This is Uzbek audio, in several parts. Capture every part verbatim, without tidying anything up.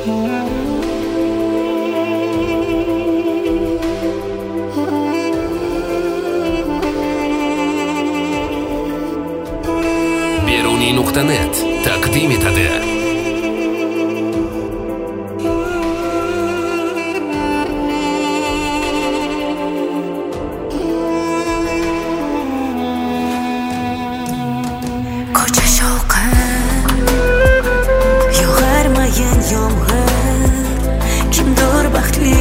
beruniy nuqta net taqdim etadi. Ko'cha shovqin, yog'armagan yomg'ir, kimdir baxtli,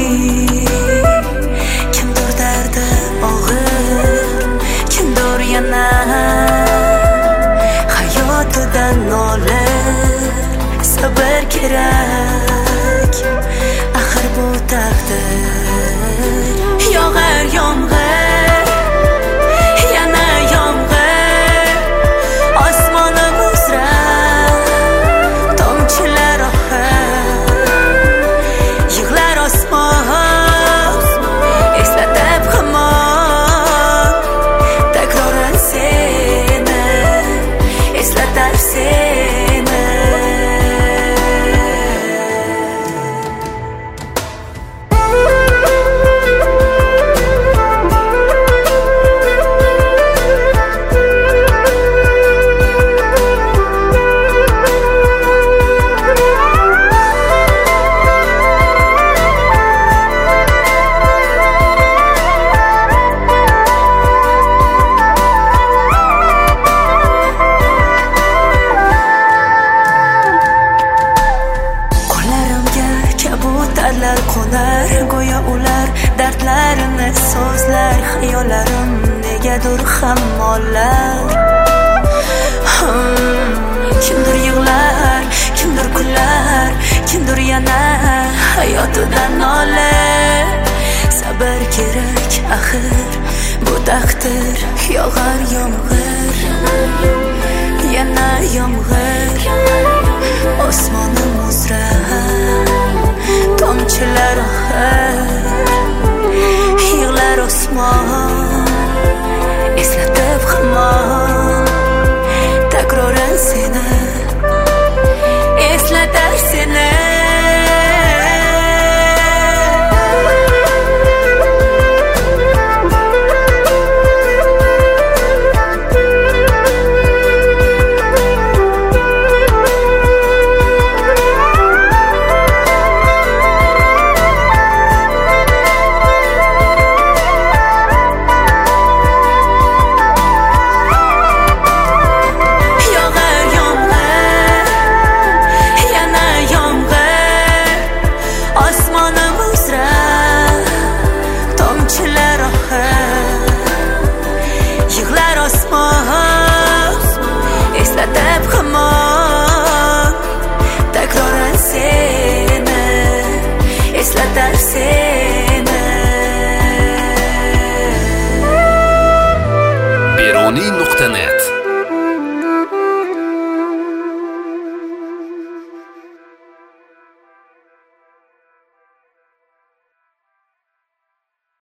kimdir dardi og'ir, kimdir yana hayotidan nolir. Sabr kerak, axir bu taqdir. Yog'ar yomg'ir, yana yomg'ir, osmoni muzrab, tomchilar oqib, yig'lar osmon, eslatib hamon takroran seni, eslatar seni. Kabutarlar qo'nar, go'yo ular dardlarini so'zlar. Xayollarim negadir hammollar. Hmm, kimdir yig'lar, kimdir kullar, kimdir yana hayotidan nolar. Sabr kerak, axir bu taqdir. Yog'ar yomg'ir.